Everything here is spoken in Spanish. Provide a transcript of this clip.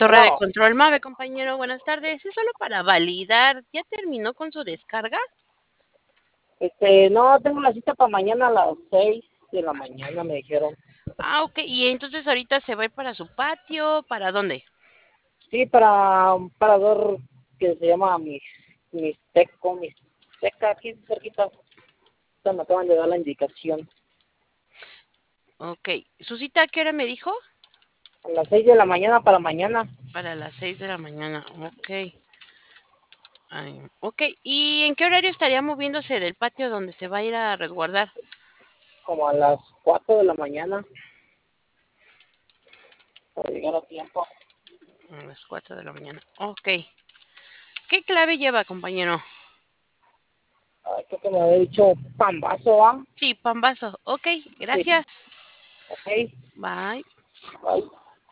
Torre de Bueno, control MAVE, compañero, buenas tardes. Es solo para validar. ¿Ya terminó con su descarga? no, tengo una cita para mañana a las 6 de la mañana, me dijeron. Ah, ok. Y entonces ahorita se va a ir para su patio. ¿Para dónde? Sí, para un parador que se llama Misteca, aquí cerquita. Me acaban de dar la indicación. Ok. ¿Su cita a qué hora me dijo? A las 6 de la mañana para mañana, Para las 6 de la mañana. Ok. Ok. ¿Y en qué horario estaría moviéndose del patio donde se va a ir a resguardar? como a las 4 de la mañana, para llegar a tiempo. A las 4 de la mañana. Ok. ¿Qué clave lleva, compañero? Ay, creo que me había dicho pambazo, ¿ah? Sí, pambazo. Ok. Sí, Gracias. ok, Bye. bye.